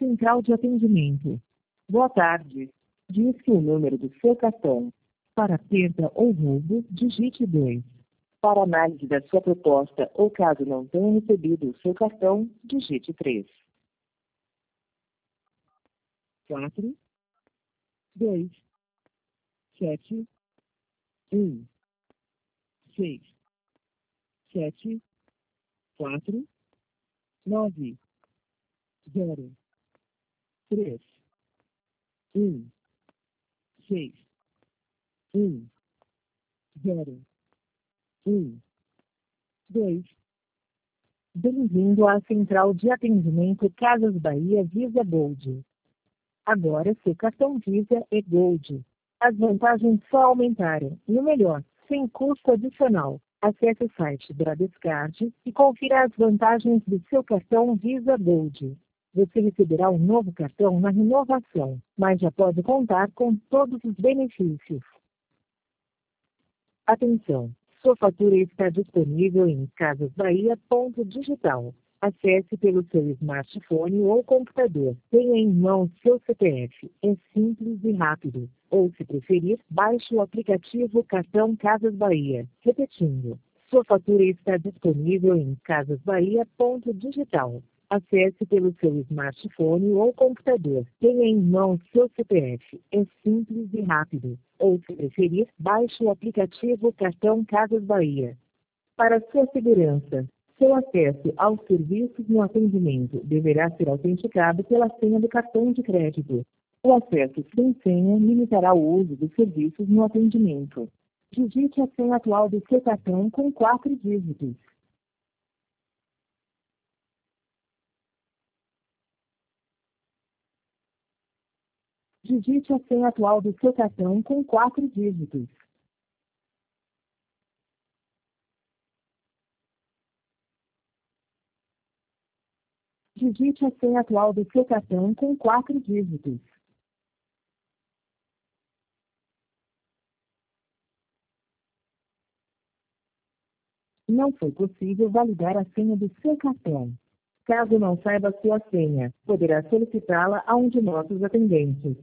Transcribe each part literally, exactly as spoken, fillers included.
central de atendimento. Boa tarde. Diz-que o número do seu cartão. Para perda ou roubo, digite dois. Para análise da sua proposta ou caso não tenha recebido o seu cartão, digite três. quatro, dois, sete, um, seis, sete, quatro, nove, zero, três, um, seis, um, zero, um, dois. Bem-vindo à Central de Atendimento Casas Bahia Visa Gold. Agora seu cartão Visa é Gold. As vantagens só aumentaram. E o melhor, sem custo adicional. Acesse o site Bradescard e confira as vantagens do seu cartão Visa Gold. Você receberá um novo cartão na renovação, mas já pode contar com todos os benefícios. Atenção! Sua fatura está disponível em casas bahia ponto digital. Acesse pelo seu smartphone ou computador. Tenha em mãos seu C P F. É simples e rápido. Ou, se preferir, baixe o aplicativo Cartão Casas Bahia. Repetindo, sua fatura está disponível em casas bahia ponto digital. Acesse pelo seu smartphone ou computador. Tenha em mãos seu C P F. É simples e rápido. Ou, se preferir, baixe o aplicativo Cartão Casas Bahia. Para sua segurança, seu acesso aos serviços no atendimento deverá ser autenticado pela senha do cartão de crédito. O acesso sem senha limitará o uso dos serviços no atendimento. Digite a senha atual do seu cartão com quatro dígitos. Digite a senha atual do seu cartão com quatro dígitos. Digite a senha atual do seu cartão com quatro dígitos. Não foi possível validar a senha do seu cartão. Caso não saiba sua senha, poderá solicitá-la a um de nossos atendentes.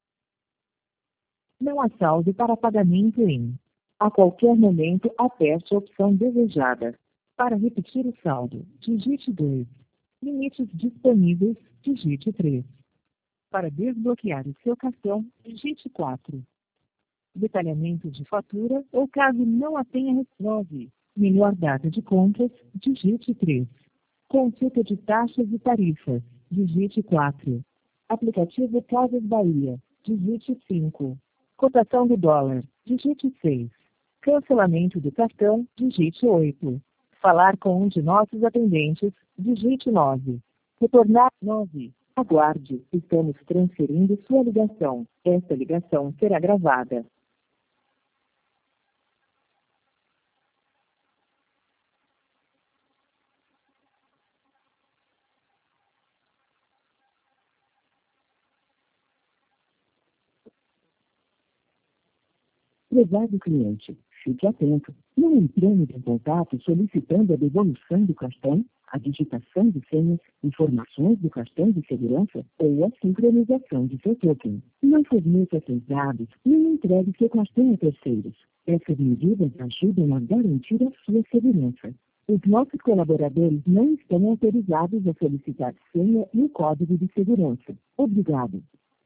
Não há saldo para pagamento em. A qualquer momento, aperte a opção desejada. Para repetir o saldo, digite dois. Limites disponíveis, digite três. Para desbloquear o seu cartão, digite quatro. Detalhamento de fatura ou caso não a tenha nove. Melhor data de compras, digite três. Consulta de taxas e tarifas, digite quatro. Aplicativo Casas Bahia, digite cinco. Cotação do dólar, digite seis. Cancelamento do cartão, digite oito. Falar com um de nossos atendentes, digite nove. Retornar nove. Aguarde, estamos transferindo sua ligação. Esta ligação será gravada. Prezado cliente, fique atento. Não entramos em contato solicitando a devolução do cartão, a digitação de senhas, informações do cartão de segurança ou a sincronização de seu token. Não forneça seus dados nem entregue seu cartão a terceiros. Essas medidas ajudam a garantir a sua segurança. Os nossos colaboradores não estão autorizados a solicitar senha e o código de segurança. Obrigado.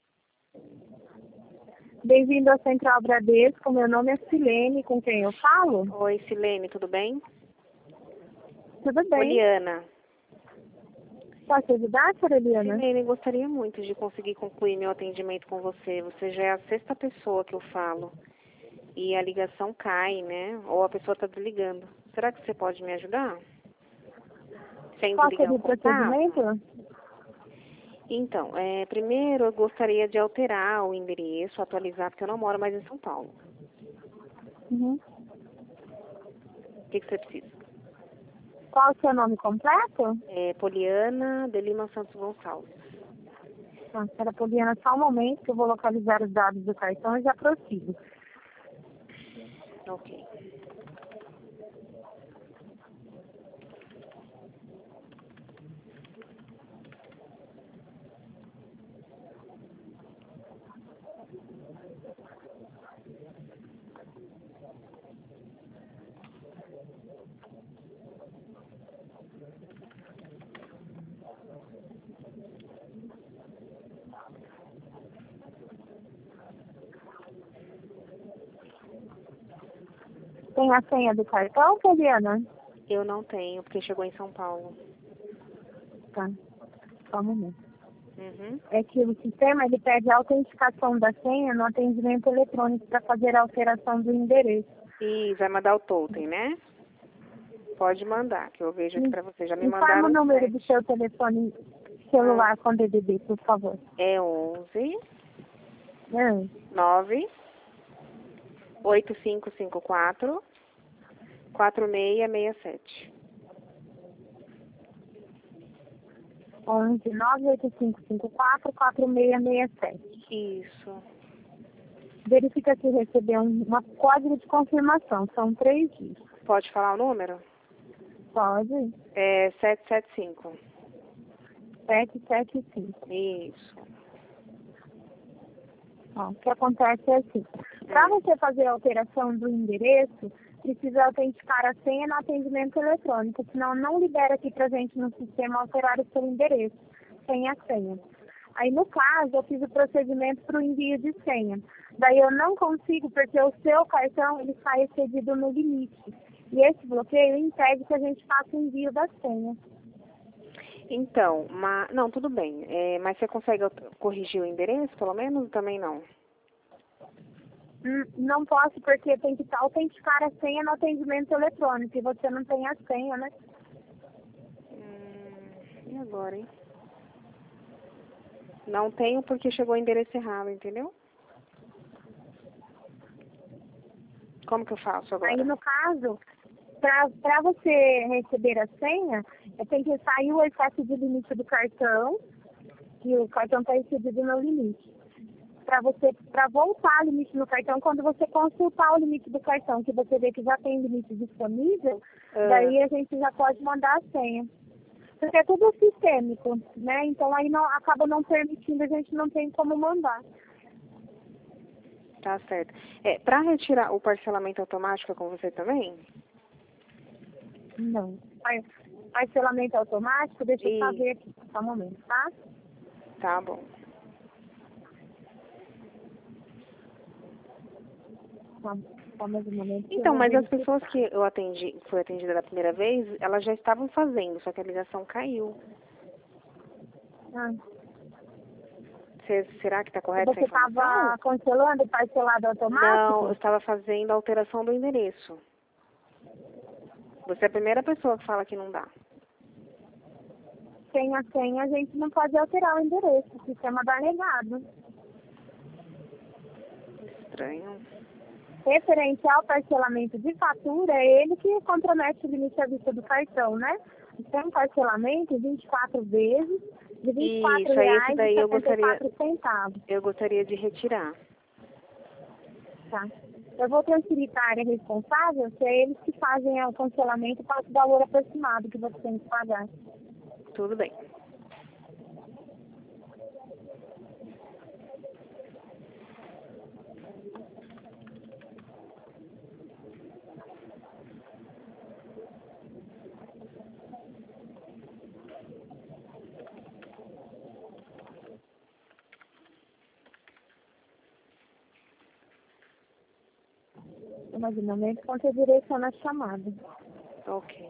Bem-vindo à Central Bradesco, meu nome é Silene, com quem eu falo? Oi, Silene, tudo bem? Tudo bem. Poliana. Posso ajudar, senhora Eliana? Silene, gostaria muito de conseguir concluir meu atendimento com você. Você já é a sexta pessoa que eu falo. E a ligação cai, né? Ou a pessoa está desligando. Será que você pode me ajudar? Sem Qual desligar seria o o procedimento? Então, é, primeiro eu gostaria de alterar o endereço, atualizar, porque eu não moro mais em São Paulo. Uhum. O que, que você precisa? Qual o seu nome completo? É Poliana de Lima Santos Gonçalves. Ah, senhora Poliana, só um momento que eu vou localizar os dados do cartão e já prossigo. Ok. Tem a senha do cartão, Poliana? Eu não tenho, porque chegou em São Paulo. Tá, só um momento. Uhum. É que o sistema ele pede a autenticação da senha no atendimento eletrônico para fazer a alteração do endereço. E vai mandar o totem, né? Pode mandar, que eu vejo aqui pra você. Já me Informa mandaram o número sete. do seu telefone celular ah. com D D D, por favor. É onze, É. nove, oito cinco cinco quatro, quatro seis seis sete. onze, nove, oito cinco cinco quatro, quatro seis seis sete. Isso. Verifica se recebeu um, uma código de confirmação. São três dígitos. Pode falar o número? Pode. É sete sete cinco. sete sete cinco. Isso. Ó, o que acontece é assim. Para você fazer a alteração do endereço, precisa autenticar a senha no atendimento eletrônico, senão não libera aqui pra gente no sistema alterar o seu endereço, sem a senha. Aí, no caso, eu fiz o procedimento para o envio de senha. Daí eu não consigo, porque o seu cartão ele sai excedido no limite. E esse bloqueio impede que a gente faça o envio da senha. Então, mas, não, tudo bem. É, mas você consegue corrigir o endereço, pelo menos? Também não. Hum, não posso, porque tem que autenticar a senha no atendimento eletrônico. E você não tem a senha, né? Hum, e agora, hein? Não tenho porque chegou o endereço errado, entendeu? Como que eu faço agora? Aí, no caso, para você receber a senha, tem que sair o excesso de limite do cartão, que o cartão está excedido no limite. Para você, para voltar o limite no cartão, quando você consultar o limite do cartão, que você vê que já tem limite disponível, ah. daí a gente já pode mandar a senha. Porque é tudo sistêmico, né? Então aí não, acaba não permitindo, a gente não tem como mandar. Tá certo. É, para retirar o parcelamento automático é com você também? Não. Parcelamento automático, deixa eu saber aqui, só um momento, tá? Tá bom. Só, só mais um momento. Então, mas as pessoas que eu atendi, foi atendida da primeira vez, elas já estavam fazendo, só que a ligação caiu. Ah. Cê, será que está correto essa Você informação? estava cancelando o parcelado automático? Não, eu estava fazendo a alteração do endereço. Você é a primeira pessoa que fala que não dá. Sem a senha, a gente não pode alterar o endereço. O sistema dá negado. Estranho. Referente ao parcelamento de fatura, é ele que compromete o limite à vista do cartão, né? Tem um parcelamento vinte e quatro vezes, de vinte e quatro reais e setenta e quatro centavos. Eu gostaria de retirar. Tá. Eu vou transferir para a área responsável, que é eles que fazem o cancelamento para o valor aproximado que você tem que pagar. Tudo bem. Mais um momento, quando você direciona a chamada. Ok.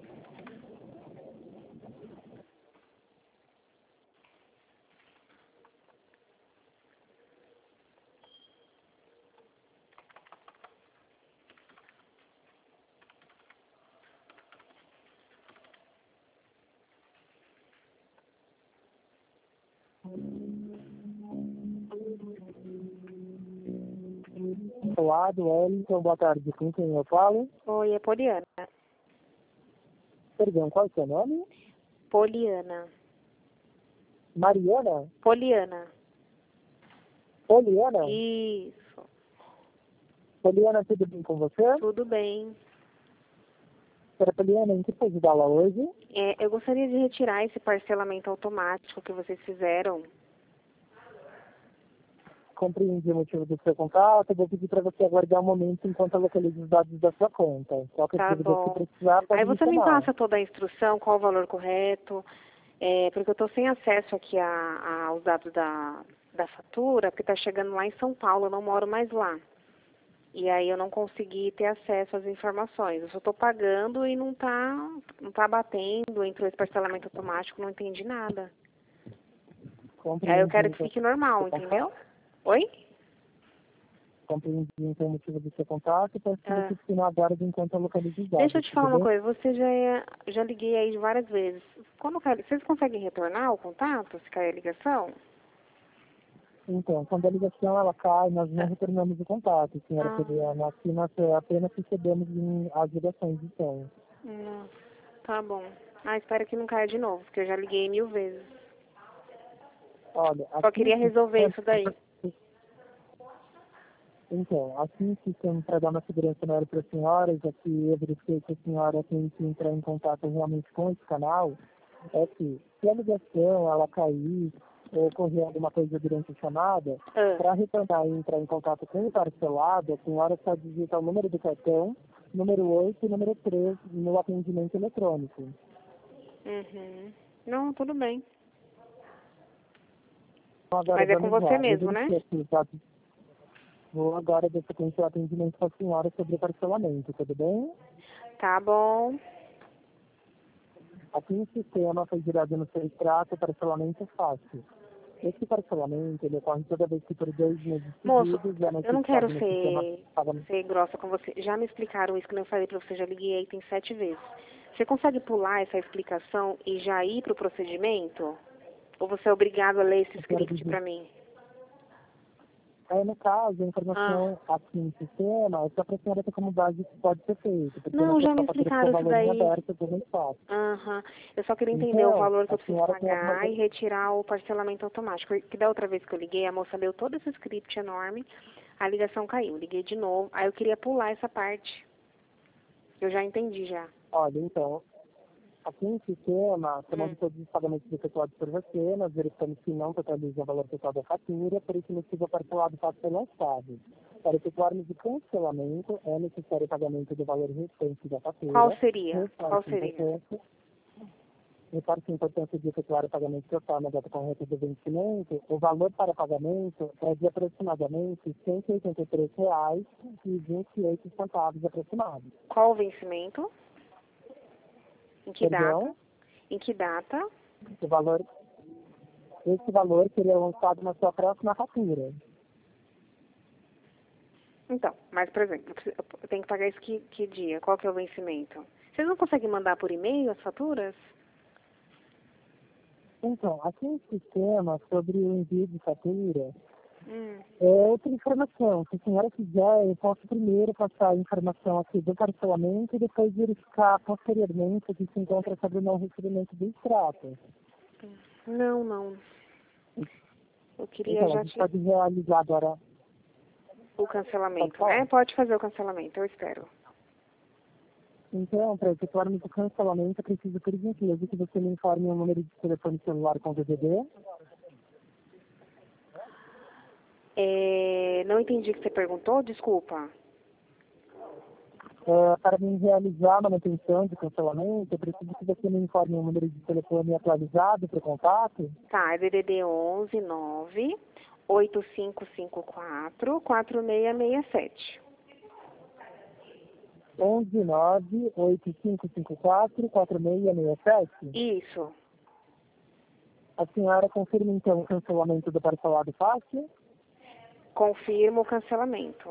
Olá, do Wellington, boa tarde, com quem eu falo? Oi, é Poliana. Perdão, qual é o seu nome? Poliana. Mariana? Poliana. Poliana? Isso. Poliana, tudo bem com você? Tudo bem. Senhora Poliana, em que pode ajudá-la hoje? É, eu gostaria de retirar esse parcelamento automático que vocês fizeram. Compreendi o motivo do seu contato, eu vou pedir para você aguardar um momento enquanto eu localizo os dados da sua conta. Qualquer Tá dúvida bom. que precisar, pode Aí você me chamar. passa toda a instrução, qual o valor correto, é, porque eu estou sem acesso aqui a, a, aos dados da, da fatura, porque está chegando lá em São Paulo, eu não moro mais lá. E aí eu não consegui ter acesso às informações. Eu só estou pagando e não está não tá batendo, entrou esse parcelamento automático, não entendi nada. Aí eu quero que fique normal, entendeu? Oi? Compreendi então o motivo do seu contato, peço que Ah. você fique no aguardo enquanto eu localizo os dados. Deixa eu te falar tudo uma bem? coisa, você já, é, já liguei aí várias vezes. Quando cai, vocês conseguem retornar o contato, se cair a ligação? Então, quando a ligação ela cai, nós não retornamos o contato, senhora Ah. Poliana. Aqui nós apenas recebemos em- as ligações de som. Hum, tá bom. Ah, espero que não caia de novo, porque eu já liguei mil vezes. Olha, Só aqui queria resolver isso daí. Então, assim que temos para dar uma segurança maior para a senhora, já que eu verifiquei que a senhora tem que entrar em contato realmente com esse canal, é que se a ligação ela cair ou ocorrer alguma coisa durante a chamada, Ah. para retornar e entrar em contato com o parcelado, a senhora só digita o número do cartão, número oito e número três no atendimento eletrônico. Uhum. Não, tudo bem. Então, agora Mas é com vamos você lá. Eu mesmo, né? verifiquei aqui os dados. Vou agora dar sequência ao atendimento com a senhora sobre o parcelamento, tudo bem? Tá bom. Aqui no sistema foi gerado no seu extrato o parcelamento fácil. Esse parcelamento ele ocorre toda vez que por dois meses Moço, seguidos é eu não quero notificado no sistema ser, pagamento. ser grossa com você. Já me explicaram isso que eu falei pra você, já liguei aí tem sete vezes. Você consegue pular essa explicação e já ir pro procedimento? Ou você é obrigado a ler esse script pra mim? Aí, no caso, a informação Ah. aqui no sistema é só para a senhora ter como base que pode ser feito. Porque Não, na já sua me fatura explicaram ficou isso valor em daí. aberto, tudo muito fácil. Aham. Eu só queria entender Então, o valor que a eu preciso senhora tem pagar alguma... e retirar o parcelamento automático. Que da outra vez que eu liguei, a moça leu todo esse script enorme, a ligação caiu. Liguei de novo, aí eu queria pular essa parte. Eu já entendi já. Olha, então, aqui no sistema, somando Hum. todos os pagamentos efetuados por você, nós verificamos que não totaliza o valor total da fatura, por isso o motivo parcelado pode ser lançado. Para efetuarmos o cancelamento, é necessário o pagamento do valor restante da fatura. Qual seria? Reforço Qual a seria? importância- Reforço a importância de efetuar o pagamento total na data correta do vencimento. O valor para pagamento é de aproximadamente cento e oitenta e três reais e vinte e oito centavos aproximados. Qual o vencimento? Em que Perdão? data? Em que data? O valor, esse valor seria lançado na sua próxima fatura. Então, mas, por exemplo, eu preciso- eu tenho que pagar isso que, que dia? Qual que é o vencimento? Vocês não conseguem mandar por e-mail as faturas? Então, aqui no sistema, sobre o envio de fatura, Hum. é outra informação. Se a senhora quiser, eu posso primeiro passar a informação aqui do parcelamento e depois verificar posteriormente o que se encontra sobre o não recebimento do extrato. Não, não. Eu queria Então, a já gente te... pode realizar agora. o cancelamento, Pode falar? né? Pode fazer o cancelamento, eu espero. Então, para efetuarmos o cancelamento, eu preciso, por gentileza, que você me informe o número de telefone celular com D V D. É, não entendi o que você perguntou, desculpa. É, para me realizar a manutenção de cancelamento, eu preciso que você me informe o número de telefone atualizado para o contato. Tá, é D D D onze nove oito cinco cinco quatro quatro seis seis sete. onze nove oito cinco cinco quatro quatro seis seis sete. Isso. A senhora confirma então o cancelamento do parcelado fácil? Confirmo o cancelamento.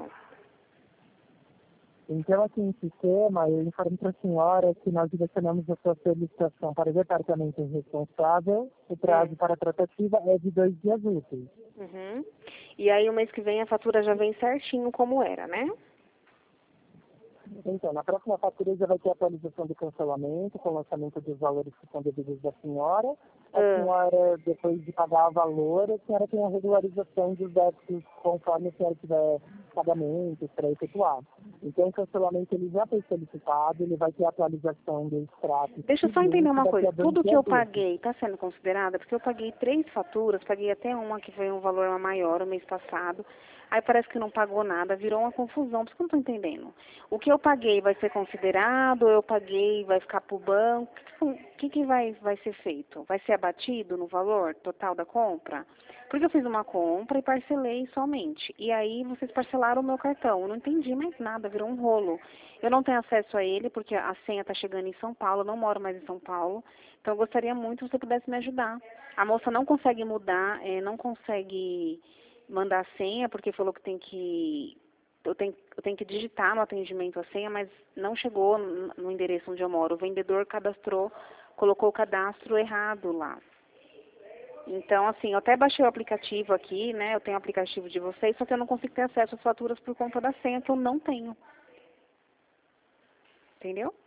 Então, aqui no sistema, eu informo para a senhora que nós direcionamos a sua solicitação para o departamento responsável. O prazo Hum. para a tratativa é de dois dias úteis. Uhum. E aí, o mês que vem, a fatura já vem certinho como era, né? Então, na próxima fatura já vai ter a atualização do cancelamento, com o lançamento dos valores que são devidos da senhora. A Ah. senhora, depois de pagar o valor, a senhora tem a regularização dos débitos conforme a senhora tiver pagamentos para efetuar. Então, o cancelamento ele já foi solicitado, ele vai ter a atualização do extrato. Deixa eu só entender uma daqui a coisa. dois Tudo que dias eu úteis. paguei está sendo considerado? Porque eu paguei três faturas, paguei até uma que foi um valor maior o mês passado. aí parece que não pagou nada, virou uma confusão, por isso que eu não estou entendendo. O que eu paguei vai ser considerado, ou eu paguei vai ficar para o banco? O que, que, que vai, vai ser feito? Vai ser abatido no valor total da compra? Porque eu fiz uma compra e parcelei somente. E aí vocês parcelaram o meu cartão. Eu não entendi mais nada, virou um rolo. Eu não tenho acesso a ele, porque a senha está chegando em São Paulo, eu não moro mais em São Paulo. Então eu gostaria muito que você pudesse me ajudar. A moça não consegue mudar, é, não consegue mandar a senha, porque falou que tem que... Eu tenho, eu tenho que digitar no atendimento a senha, mas não chegou no, no endereço onde eu moro. O vendedor cadastrou, colocou o cadastro errado lá. Então, assim, eu até baixei o aplicativo aqui, né? Eu tenho o aplicativo de vocês, só que eu não consigo ter acesso às faturas por conta da senha, que eu não tenho. Entendeu?